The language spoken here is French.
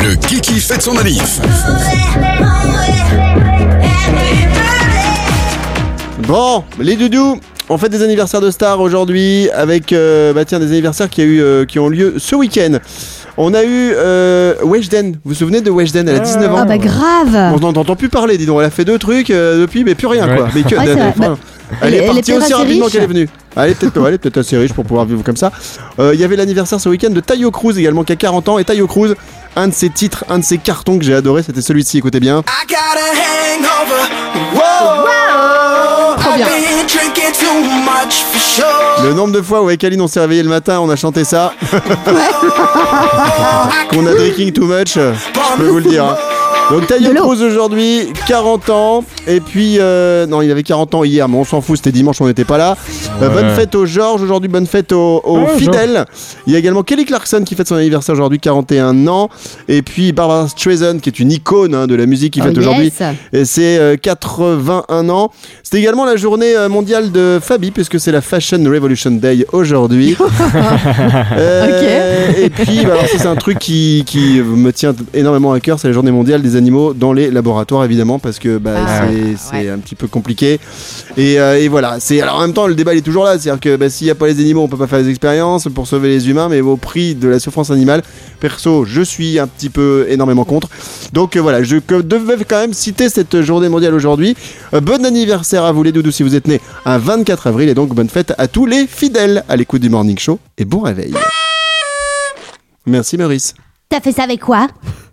Le Kiki fête son anniv. Bon, les doudous, on fête des anniversaires de stars aujourd'hui avec des anniversaires qui ont lieu ce week-end. On a eu Weshden, vous vous souvenez de Weshden? Elle a 19 ans. Ah bah grave. On n'en entend plus parler, dis donc. Elle a fait 2 trucs depuis, mais plus rien quoi. Mais que, elle est partie aussi rapidement qu'elle est venue. Elle est peut-être assez riche pour pouvoir vivre comme ça. Il y avait l'anniversaire ce week-end de Taio Cruz également qui a 40 ans. Et Taio Cruz, un de ses titres, un de ses cartons que j'ai adoré, c'était celui-ci, écoutez bien. Trop bien. Le nombre de fois où avec Aline on s'est réveillé le matin, on a chanté ça. Qu'on a drinking too much, je peux vous le dire. Hein. Donc Taio Cruz aujourd'hui, 40 ans. Et puis, non, il avait 40 ans hier, mais on s'en fout, c'était dimanche, on n'était pas là. Bonne fête aux Georges aujourd'hui, bonne fête aux fidèles. Il y a également Kelly Clarkson qui fête son anniversaire aujourd'hui, 41 ans. Et puis Barbara Streisand, qui est une icône de la musique, qui fête aujourd'hui. Et c'est 81 ans. C'est également la journée mondiale de Fabi, puisque c'est la Fashion Revolution Day aujourd'hui. Et puis, alors, ça, c'est un truc qui me tient énormément à cœur, c'est la journée mondiale des animaux dans les laboratoires, évidemment, parce que c'est un petit peu compliqué. Et voilà. Alors en même temps, le débat il est toujours là, c'est-à-dire que s'il n'y a pas les animaux, on peut pas faire des expériences pour sauver les humains, mais au prix de la souffrance animale, perso, je suis un petit peu énormément contre. Donc voilà, je devais quand même citer cette journée mondiale aujourd'hui. Bon anniversaire à vous les doudous si vous êtes nés un 24 avril, et donc bonne fête à tous les fidèles à l'écoute du Morning Show et bon réveil. Merci Maurice. T'as fait ça avec quoi?